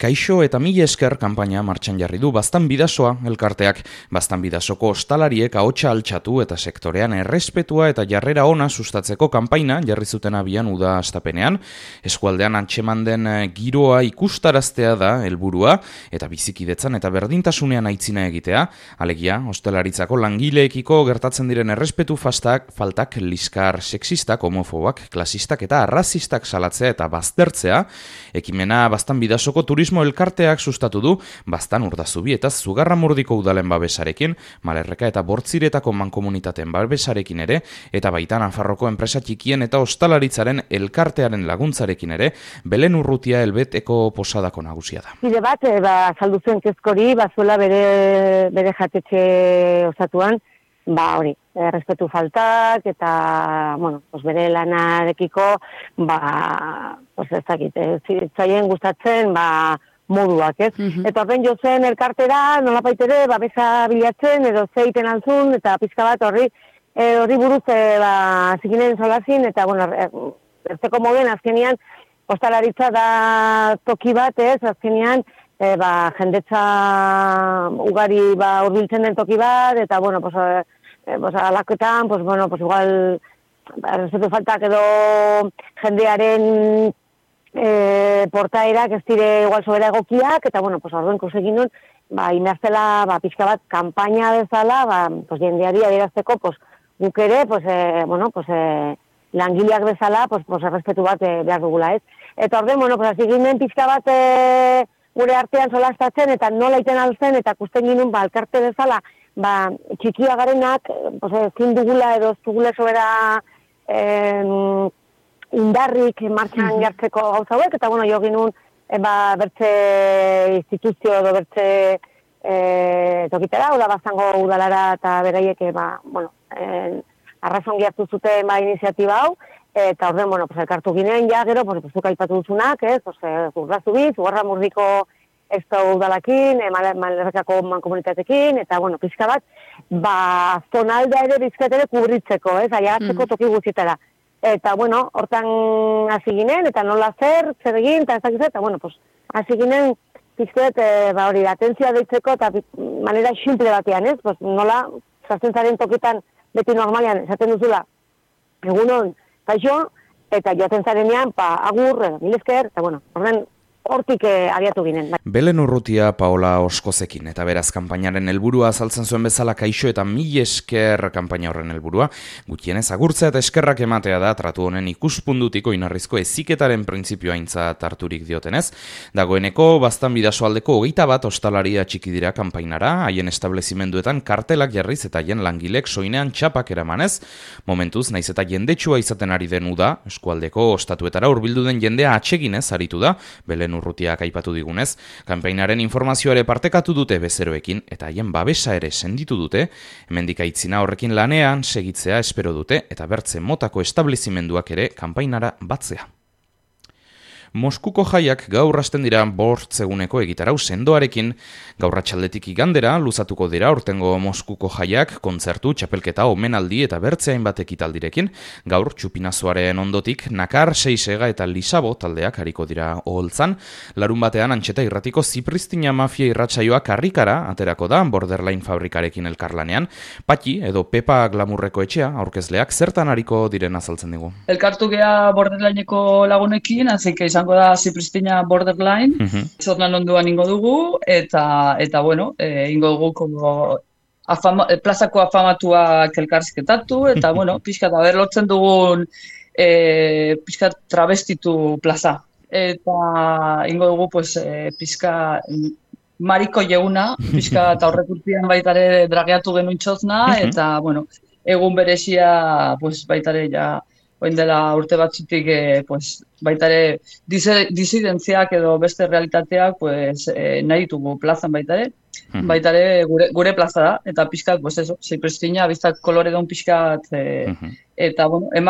Kaixo eta mila esker kanpaina martxan jarri du Baztan Bidasoa elkarteak. Baztan Bidasoko ostalariek ahotsa altxatu eta sektorean errespetua eta jarrera ona sustatzeko kanpaina jarri zuten abian uda astapenean. Eskualdean antxeman den giroa ikustaraztea da helburua eta bizikidetzan eta berdintasunean aitzina egitea. Alegia, ostalaritzako langileekiko gertatzen diren errespetu faltak liskar sexistak, homofobak, klasistak eta arrazistak salatzea eta baztertzea. Ekimena Baztan Bidasoko turismo elkarteak sustatu du, Baztan Urdazubi eta Zugarramurdiko udalen babesarekin, Malerreka eta Bortziretako mankomunitateen babesarekin ere, eta baita Nafarroko enpresa txikien eta ostalaritzaren elkartearen laguntzarekin ere, Belen Urrutia Elbeteko posadako nagusia da. Bide bat, saldu zuen kezkori, bazuela bere jatetxe osatuan, hori, respetu faltak eta, bere lanarekiko, ez dakit, zaien gustatzen, moduak, ez? Eta horren jo zen elkartera, nolapait ere, babesa bilatzen, edo zeiten altzun, eta pizka bat horri buruz, zikinen solazin, eta, erteko moden, azkenian, ostalaritza da toki bat, ez? Azkenian, jendetza ugari urbiltzen den toki bat, eta, alakoetan, igual, respetu faltak edo jendearen portaerak ez dire igual sobera egokiak, eta, orduan kusegin nun, inaztela, pixka bat, kanpaina bezala, jendeari adierazteko, guk ere, langileak bezala, errespetu bat behar dugula, ez? Eta orduan, hasi ginen pixka bat gure artean solastatzen, eta nola iten alzen, eta kusten ginen, elkarte bezala, txikia garenak, ezin dugula edo ez dugula sobera indarrik martxan jartzeko gauza hauek, eta jo ginun bertze instituzio edo bertze tokitera, Baztango udalara eta beraiek arrazongi hartu zuten iniziatiba hau, eta horren, elkartu ginen ja, gero, zuk aipatu duzunak, Urdazubi, Zugarramurdiko ez da udalakin, Malerrekako mankomunitatekin, eta, pizka bat, zonalda ere bizkat ere kubritzeko, aiagatzeko toki guztietara. Eta, hortan hasi ginen, eta nola zer egin, eta ez dakiz, eta, hasi ginen, pizket, atentzioa deitzeko, eta manera simple batean, ez? Nola, sartzen zaren tokitan, beti normalean, esaten duzula, egunon, kaixo, eta joaten zarenean, agur, mil esker, eta, horren, hortik abiatu ginen. Belen Urrutia Paola Oskozekin, eta beraz kanpainaren helburua azaltzen zuen bezala kaixo eta mil esker kanpaina horren helburua, gutienez agurtzea eta eskerrak ematea da tratu honen ikuspundutiko inarrizko heziketaren printzipioa aintzat harturik diotenez. Dagoeneko Baztan Bidasoaldeko 21 ostalaria txiki dira kanpainara, haien establezimenduetan kartelak jarriz eta haien langilek soinean txapak eramanez. Momentuz, naiz eta jendetsua izaten ari den uda, eskualdeko ostatuetara hurbildu den jendea atseginez aritu da, Belen Urrutiak aipatu digunez, kanpainaren informazioa ere partekatu dute bezeroekin eta haien babesa ere senditu dute, hemendik aitzina horrekin lanean segitzea espero dute eta bertze motako establezimenduak ere kanpainara batzea. Moskuko jaiak gaur hasten dira 5 eguneko egitarau sendoarekin. Gaur arratsaldetik igandera luzatuko dira aurtengo Moskuko jaiak, kontzertu, txapelketa, omenaldi eta bertze hainbat ekitaldirekin. Gaur txupinazoaren ondotik Nakar, Seisega eta Lisabo taldeak hariko dira oholtzan. Larun batean Antxeta Irratiko Zipristina Mafia irratsaioa karrikara aterako da Borderline fabrikarekin elkarlanean. Patxi edo Pepa Glamurreko etxea aurkezleak zertan hariko diren azaltzen digu. Elkartu gea Borderlineko lagunekin, azike izango da Zipristina Borderline, zornan onduan ingo dugu, eta ingo dugu plazako afamatuak elkarrizketatu, eta, pixkat lortzen dugun pixkat travestitu plaza. Eta ingo dugu, pixka mariko jeuna, pixka eta horrek urtean baitare drageatu genuen txozna, eta, egun berezia, baitare ja, oin dela urte batzutik, baitare disidentziak edo beste realitateak nahi ditugu plazan baitare. Baitare gure plaza da, eta pixkat, Zipristina, biztak kolore duen pixkat, eta,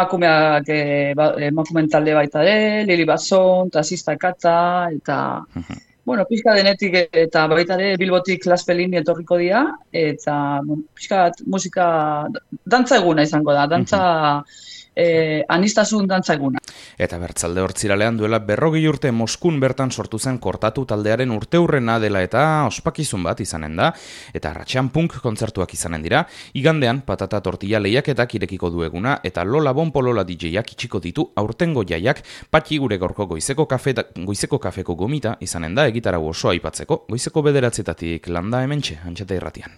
emakumeen talde baitare, Lili Bason, Tasista Katza, eta, pixka denetik, eta baitare Bilbotik Las Pelini etorriko dira, eta, pixkat musika, dantza eguna izango da, dantza anistasun dantzaguna. Eta bertzalde hortziralean duela 40 urte Moskun bertan sortu zen Kortatu taldearen urteurrena dela eta ospakizun bat izanen da, eta arratsean punk kontzertuak izanen dira, igandean patata tortilla lehiaketak irekiko du eguna, eta Lola Bonpolola DJ-ak itxiko ditu aurtengo jaiak, Patxi gure gorko goizeko kafeko gomita izanen da egitarau osoa aipatzeko, goizeko 9:00 landa hementxe, Antxeta Irratian.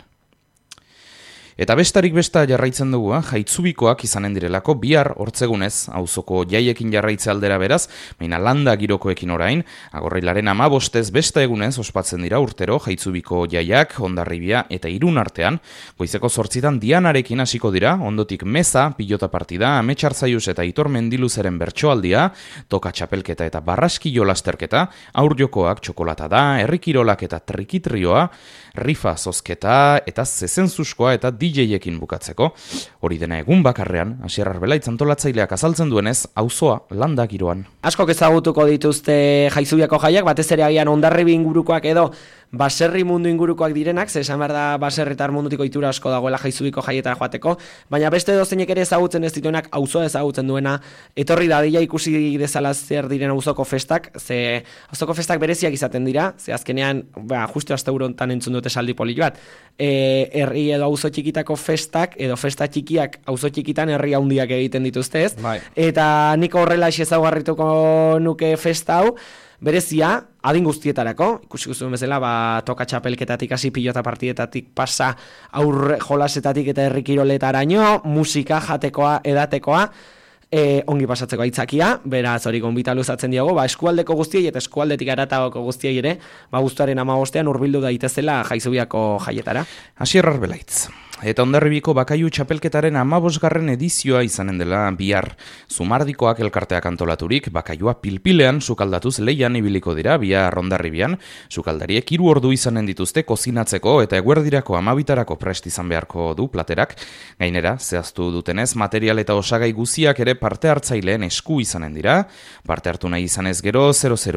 Eta bestarik besta jarraitzen dugu, Jaitzubikoak izanen direlako bihar hortzegunez, auzoko jaiekin jarraitze aldera beraz, baina landa girokoekin orain, Agorrilaren 15 besta egunez ospatzen dira urtero Jaitzubiko jaiak, Hondarribia eta Irun artean, goizeko 8 Dianarekin hasiko dira, ondotik Meza, pilota partida, Ametxarzaius eta Aitor Mendiluzeren bertsoaldia, toka txapelketa eta barraskilo lasterketa, aurjokoak txokolata da, herrikirolak eta trikitrioa, rifa zozketa eta zezenzuskoa eta DJ-ekin bukatzeko. Hori dena egun bakarrean, Asier Arbelaitz antolatzaileak azaltzen duenez, auzoa landa giroan. Askok ezagutuko dituzte Jaizubiako jaiak, batez ere agian Hondarribi ingurukoak edo baserri mundu ingurukoak direnak, ze esan behar da baserritar mundutiko itura asko dagoela Jaizubiko jaietara joateko, baina beste dozeinek ere ezagutzen ez dituenak auzoa ezagutzen duena, etorri dadila ikusi dezala zer diren auzoko festak, ze auzoko festak bereziak izaten dira, ze azkenean, justu asteburu hontan entzun dute esaldi poli bat, herri edo auzo txikitako festak, edo festa txikiak auzo txikitan herri handiak egiten dituzte ez, eta nik horrela ezaugarrituko nuke festa hau, berezia, adin guztietarako, ikusi guztuen bezala, toka txapelketatik hasi pilota partidetatik pasa aurre jolasetatik eta herrikiroletaraino, musika jatekoa, edatekoa, ongi pasatzeko aitzakia, beraz hori gonbita luzatzen diogo, eskualdeko guztiei eta eskualdetik aratagoko guztiei ere, guztuaren 15 hurbildu daitezela Jaizubiako jaietara. Asier Arbelaitz. Eta Hondarribiko bakaiu txapelketaren 15. edizioa izanen dela bihar. Zumardikoak elkarteak antolaturik, bakaiua pilpilean sukaldatuz leian ibiliko dira bihar Hondarribian. Sukaldariek 3 ordu izanen dituzte kozinatzeko eta eguerdirako 12 prest izan beharko du platerak. Gainera, zehaztu dutenez, material eta osagai guziak ere parte hartzaileen esku izanen dira. Parte hartu nahi izanez gero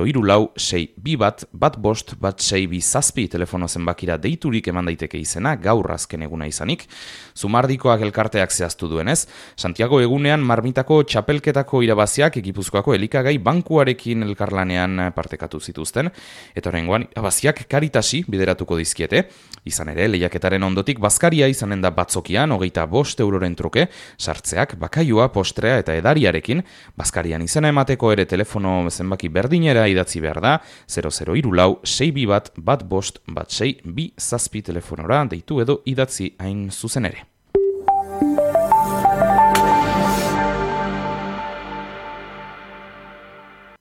0034-621-5-1-6-2-7 telefono zenbakira deiturik eman daiteke izena gaur azken eguna izan. Zumardikoak elkarteak zehaztu duenez, Santiago egunean marmitako txapelketako irabaziak Gipuzkoako elikagai bankuarekin elkarlanean partekatu zituzten, eta oraingoan irabaziak Karitasi bideratuko dizkiete. Izan ere, lehiaketaren ondotik bazkaria izanen da batzokian 25 euroren truke, sartzeak bakaiua, postrea eta edariarekin, bazkarian izena emateko ere telefono zenbaki berdinera idatzi behar da, 0034-621-1-5-1-6-2-7 telefonora deitu edo idatzi hain zuzen ere.